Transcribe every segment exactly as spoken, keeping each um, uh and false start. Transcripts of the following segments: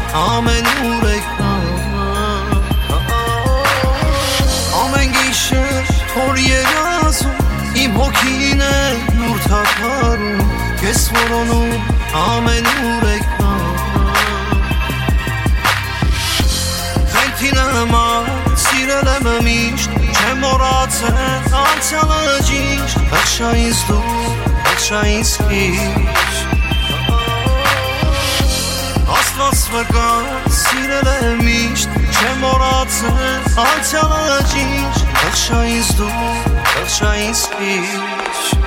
ամեն ուրեք ամեն գիշեր որ երազում իմ հոգին է նուր թափարում ես որոնում ամեն ուրեք խենթին համար սիրել եմ միշտ չեմ մոռացել անցյալը ճիշտ բխշա ինձ դու բխշա ինձ քիչ Աստված վկա սիրել եմ միշտ չեմ մոռացել անցյալը ճիշտ բխշա ինձ դու բխշա ինձ քիչ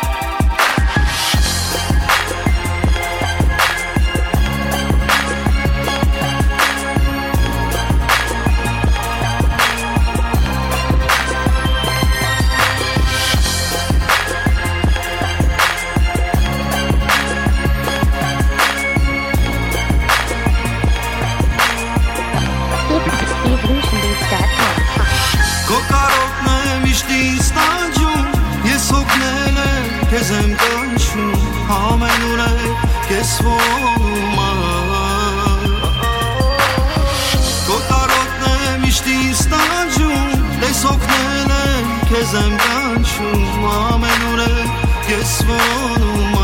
Կոկարոտն է միշտ ինձ տանջում Ես հոգնել եմ քեզ եմ կանչում Ամեն ուրեք քեզ ողում Կոկարոտն է միշտ ինձ տանջում Ես հոգնել եմ քեզ եմ կանչում Ամեն ուրեք քեզ ողում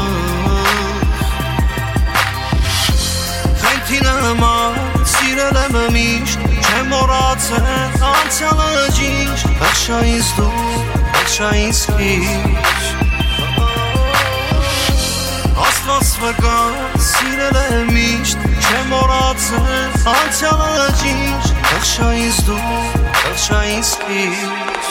Խենթին համար սիրել եմ միշտ չեմ մոռացել անցյալը ճիշտ բխշա ինձ դու բխշա ինձ քիչ Աստված վկա սիրել եմ միշտ չեմ մոռացել անցյալը ճիշտ բխշա ինձ դու բխշա ինձ քիչ